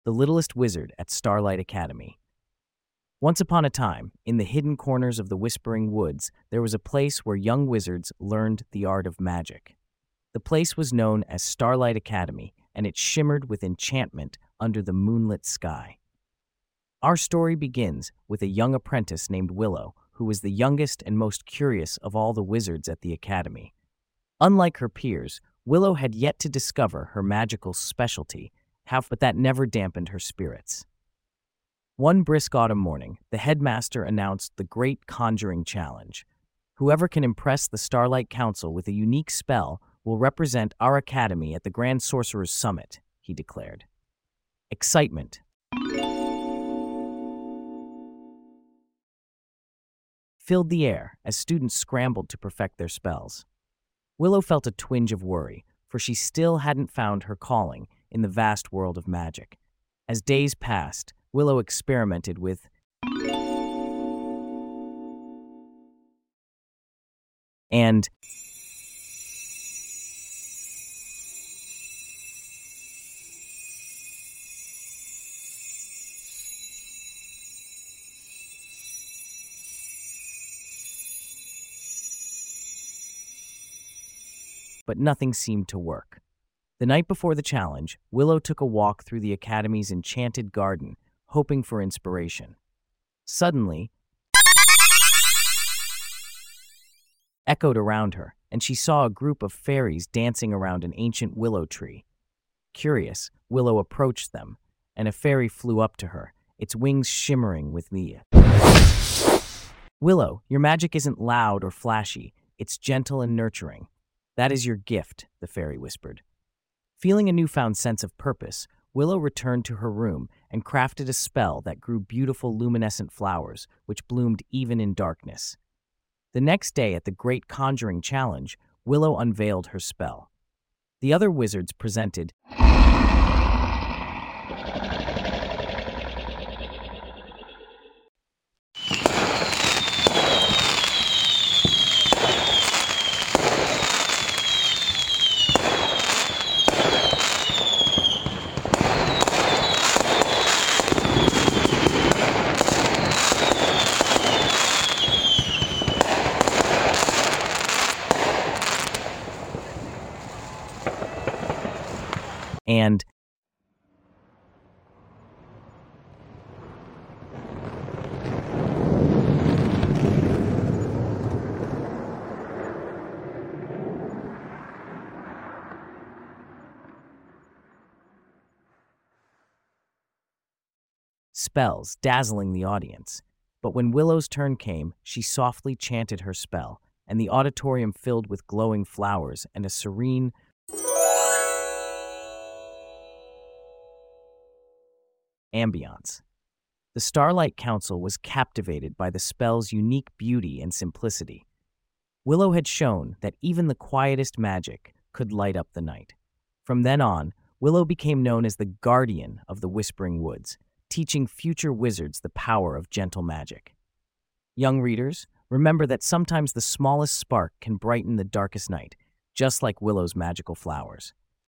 The Littlest Wizard at Starlight Academy. Once upon a time, in the hidden corners of the Whispering Woods, there was a place where young wizards learned the art of magic. The place was known as Starlight Academy, and it shimmered with enchantment under the moonlit sky. Our story begins with a young apprentice named Willow, who was the youngest and most curious of all the wizards at the academy. Unlike her peers, Willow had yet to discover her magical specialty, but that never dampened her spirits. One brisk autumn morning, the headmaster announced the Great Conjuring Challenge. Whoever can impress the Starlight Council with a unique spell will represent our academy at the Grand Sorcerer's Summit, he declared. Excitement filled the air as students scrambled to perfect their spells. Willow felt a twinge of worry, for she still hadn't found her calling in the vast world of magic. As days passed, Willow experimented with and but nothing seemed to work. The night before the challenge, Willow took a walk through the academy's enchanted garden, hoping for inspiration. Suddenly, echoed around her, and she saw a group of fairies dancing around an ancient willow tree. Curious, Willow approached them, and a fairy flew up to her, its wings shimmering with Mia. Willow, your magic isn't loud or flashy, it's gentle and nurturing. That is your gift, the fairy whispered. Feeling a newfound sense of purpose, Willow returned to her room and crafted a spell that grew beautiful luminescent flowers, which bloomed even in darkness. The next day at the Great Conjuring Challenge, Willow unveiled her spell. The other wizards presented and spells, dazzling the audience. But when Willow's turn came, she softly chanted her spell, and the auditorium filled with glowing flowers and a serene ambiance. The Starlight Council was captivated by the spell's unique beauty and simplicity. Willow had shown that even the quietest magic could light up the night. From then on, Willow became known as the guardian of the Whispering Woods, teaching future wizards the power of gentle magic. Young readers, remember that sometimes the smallest spark can brighten the darkest night, just like Willow's magical flowers.